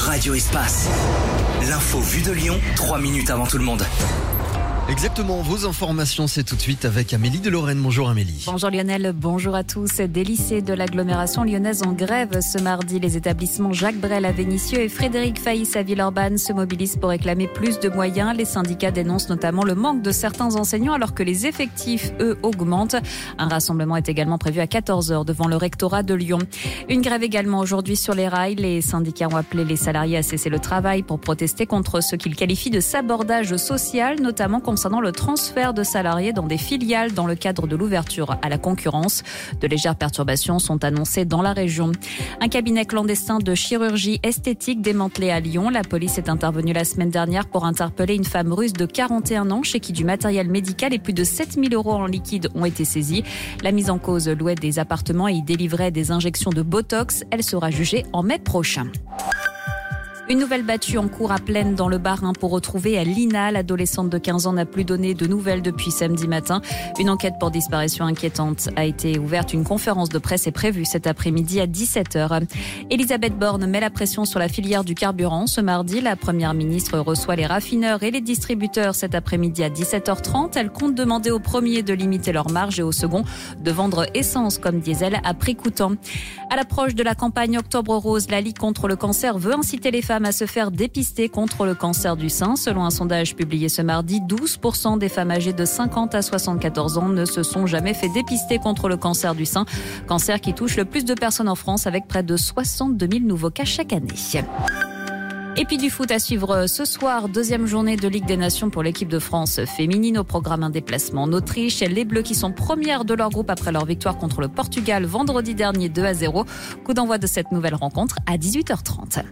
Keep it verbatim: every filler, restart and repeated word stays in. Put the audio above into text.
Radio Espace. L'info vue de Lyon, trois minutes avant tout le monde. Exactement, vos informations, c'est tout de suite avec Amélie de Lorraine. Bonjour Amélie. Bonjour Lionel, bonjour à tous. Des lycées de l'agglomération lyonnaise en grève ce mardi. Les établissements Jacques Brel à Vénissieux et Frédéric Faïs à Villeurbanne se mobilisent pour réclamer plus de moyens. Les syndicats dénoncent notamment le manque de certains enseignants alors que les effectifs, eux, augmentent. Un rassemblement est également prévu à quatorze heures devant le rectorat de Lyon. Une grève également aujourd'hui sur les rails. Les syndicats ont appelé les salariés à cesser le travail pour protester contre ce qu'ils qualifient de sabordage social, notamment concernant le transfert de salariés dans des filiales dans le cadre de l'ouverture à la concurrence. De légères perturbations sont annoncées dans la région. Un cabinet clandestin de chirurgie esthétique démantelé à Lyon. La police est intervenue la semaine dernière pour interpeller une femme russe de quarante et un ans chez qui du matériel médical et plus de sept mille euros en liquide ont été saisis. La mise en cause louait des appartements et y délivrait des injections de Botox. Elle sera jugée en mai prochain. Une nouvelle battue en cours à Plaine dans le Bas-Rhin pour retrouver Lina. L'adolescente de quinze ans n'a plus donné de nouvelles depuis samedi matin. Une enquête pour disparition inquiétante a été ouverte. Une conférence de presse est prévue cet après-midi à dix-sept heures. Elisabeth Borne met la pression sur la filière du carburant. Ce mardi, la première ministre reçoit les raffineurs et les distributeurs cet après-midi à dix-sept heures trente. Elle compte demander aux premiers de limiter leurs marges et aux seconds de vendre essence comme diesel à prix coûtant. À l'approche de la campagne Octobre Rose, la Ligue contre le cancer veut inciter les femmes à se faire dépister contre le cancer du sein. Selon un sondage publié ce mardi, douze pour cent des femmes âgées de cinquante à soixante-quatorze ans ne se sont jamais fait dépister contre le cancer du sein. Cancer qui touche le plus de personnes en France avec près de soixante-deux mille nouveaux cas chaque année. Et puis du foot à suivre ce soir, deuxième journée de Ligue des Nations pour l'équipe de France féminine. Au programme un déplacement en Autriche. Les Bleus qui sont premières de leur groupe après leur victoire contre le Portugal vendredi dernier deux à zéro. Coup d'envoi de cette nouvelle rencontre à dix-huit heures trente.